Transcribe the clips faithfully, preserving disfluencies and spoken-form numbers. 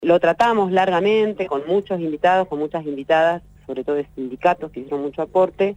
Lo tratamos largamente con muchos invitados, con muchas invitadas, sobre todo de sindicatos que hicieron mucho aporte,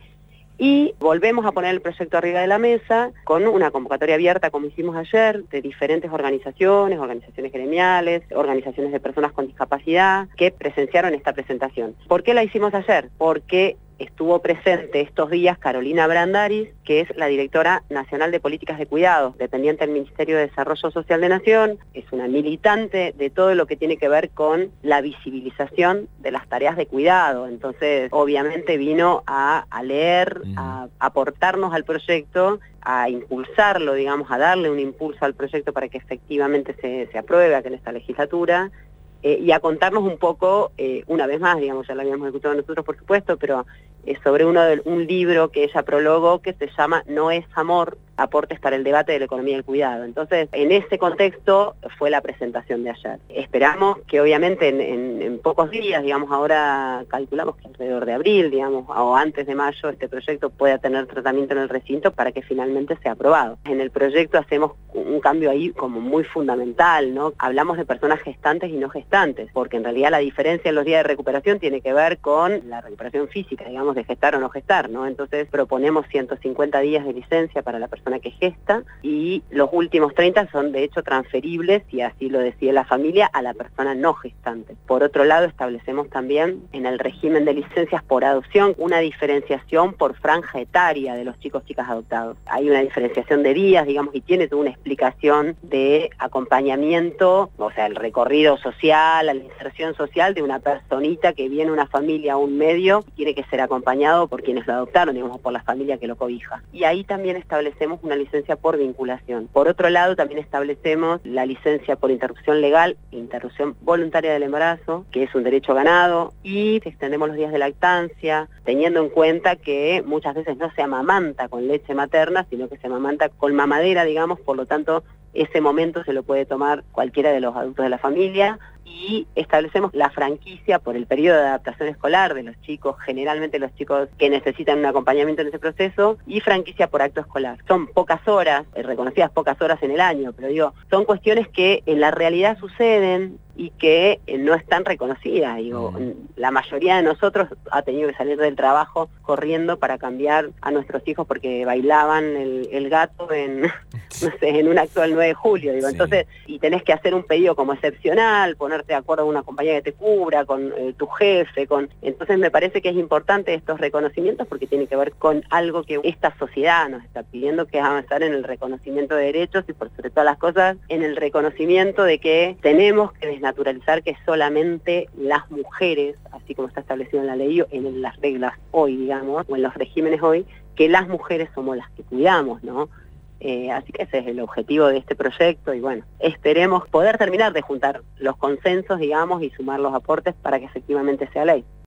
y volvemos a poner el proyecto arriba de la mesa con una convocatoria abierta, como hicimos ayer, de diferentes organizaciones, organizaciones gremiales, organizaciones de personas con discapacidad, que presenciaron esta presentación. ¿Por qué la hicimos ayer? Porque estuvo presente estos días Carolina Brandaris, que es la directora nacional de políticas de cuidados, dependiente del Ministerio de Desarrollo Social de Nación, es una militante de todo lo que tiene que ver con la visibilización de las tareas de cuidado. Entonces, obviamente vino a, a leer, a, a aportarnos al proyecto, a impulsarlo, digamos, a darle un impulso al proyecto para que efectivamente se, se apruebe aquí en esta legislatura. Eh, y a contarnos un poco, eh, una vez más, digamos, ya lo habíamos escuchado nosotros por supuesto, pero eh, sobre uno de, un libro que ella prologó que se llama No es amor, aportes para el debate de la economía del cuidado. Entonces, en ese contexto fue la presentación de ayer. Esperamos que obviamente en, en, en pocos días, digamos, ahora calculamos que alrededor de abril, digamos, o antes de mayo, este proyecto pueda tener tratamiento en el recinto para que finalmente sea aprobado. En el proyecto hacemos un cambio ahí como muy fundamental, ¿no? Hablamos de personas gestantes y no gestantes, porque en realidad la diferencia en los días de recuperación tiene que ver con la recuperación física, digamos, de gestar o no gestar, ¿no? Entonces proponemos ciento cincuenta días de licencia para la persona que gesta y los últimos treinta son de hecho transferibles, si así lo decide la familia, a la persona no gestante. Por otro lado, establecemos también en el régimen de licencias por adopción una diferenciación por franja etaria de los chicos chicas adoptados. Hay una diferenciación de días, digamos, y tiene toda una explicación de acompañamiento, o sea, el recorrido social, la inserción social de una personita que viene una familia a un medio, tiene que ser acompañado por quienes lo adoptaron, digamos, por la familia que lo cobija. Y ahí también establecemos una licencia por vinculación. Por otro lado, también establecemos la licencia por interrupción legal, interrupción voluntaria del embarazo, que es un derecho ganado, y extendemos los días de lactancia, teniendo en cuenta que muchas veces no se amamanta con leche materna, sino que se amamanta con mamadera, digamos, por lo tanto, ese momento se lo puede tomar cualquiera de los adultos de la familia, y establecemos la franquicia por el periodo de adaptación escolar de los chicos, generalmente los chicos que necesitan un acompañamiento en ese proceso, y franquicia por acto escolar. Son pocas horas, reconocidas pocas horas en el año, pero digo, son cuestiones que en la realidad suceden y que eh, no están reconocidas. Digo, mm. la mayoría de nosotros ha tenido que salir del trabajo corriendo para cambiar a nuestros hijos porque bailaban el, el gato en, no sé, en un acto del nueve de julio. Digo, sí. Entonces, y tenés que hacer un pedido como excepcional, ponerte de acuerdo con una compañía que te cubra, con eh, tu jefe, con... Entonces me parece que es importante estos reconocimientos porque tiene que ver con algo que esta sociedad nos está pidiendo, que es avanzar en el reconocimiento de derechos y por sobre todas las cosas en el reconocimiento de que tenemos que naturalizar que solamente las mujeres, así como está establecido en la ley o en las reglas hoy, digamos, o en los regímenes hoy, que las mujeres somos las que cuidamos, ¿no? Eh, así que ese es el objetivo de este proyecto y bueno, esperemos poder terminar de juntar los consensos, digamos, y sumar los aportes para que efectivamente sea ley.